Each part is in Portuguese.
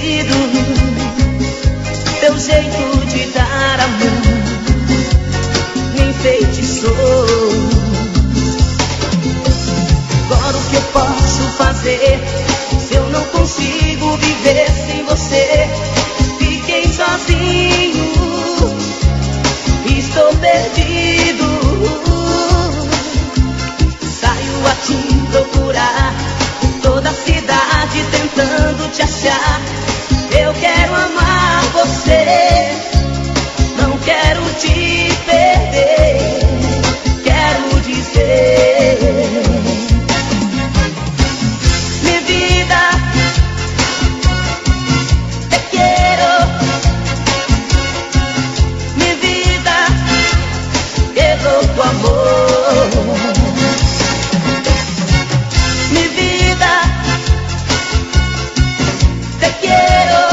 perdido, teu jeito de dar amor me enfeitiçou. Agora o que eu posso fazer se eu não consigo viver sem você? Fiquei sozinho, estou perdido. Saio a te procurar, toda a cidade tentando te achar. Eu quero amar você, não quero te perder. Quero dizer, minha vida, te quero. Minha vida, que louco amor. Minha vida, te quero.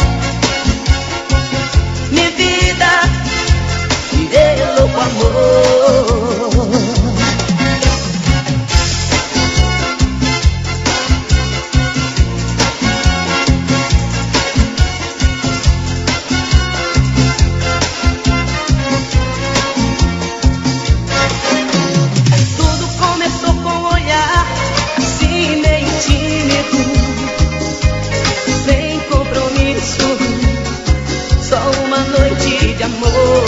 Minha vida, que louco amor. Tudo começou com um olhar assim meio tímido, sem compromisso, só uma noite de amor.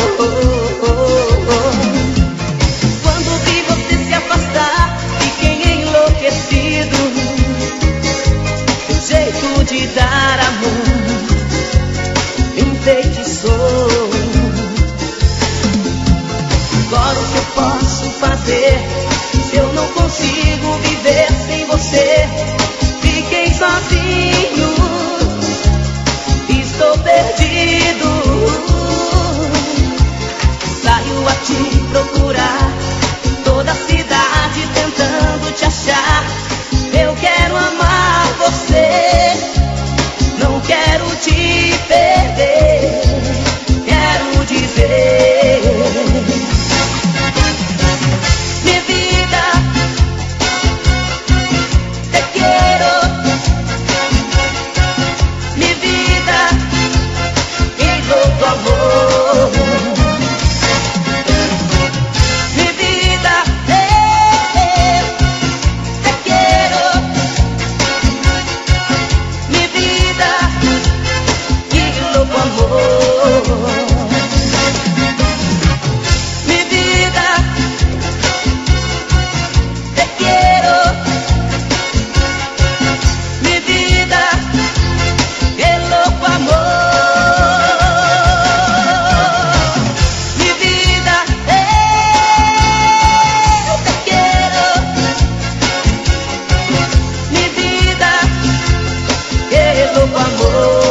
Quando vi você se afastar, fiquei enlouquecido. Teu jeito de dar amor me enfeitiçou. Agora o que eu posso fazer se eu não consigo viver sem você? Fiquei sozinho, estou perdido. Saio a te procurar, toda a cidade tentando te achar. Eu quero amar você, não quero te perder. Quero dizer, minha vida, te quero. Minha vida, que louco amor. Minha vida, te quero. Minha vida, que louco amor. Minha vida, te quero. Minha vida, que louco amor. Minha vida, te quero. Minha vida, que louco amor.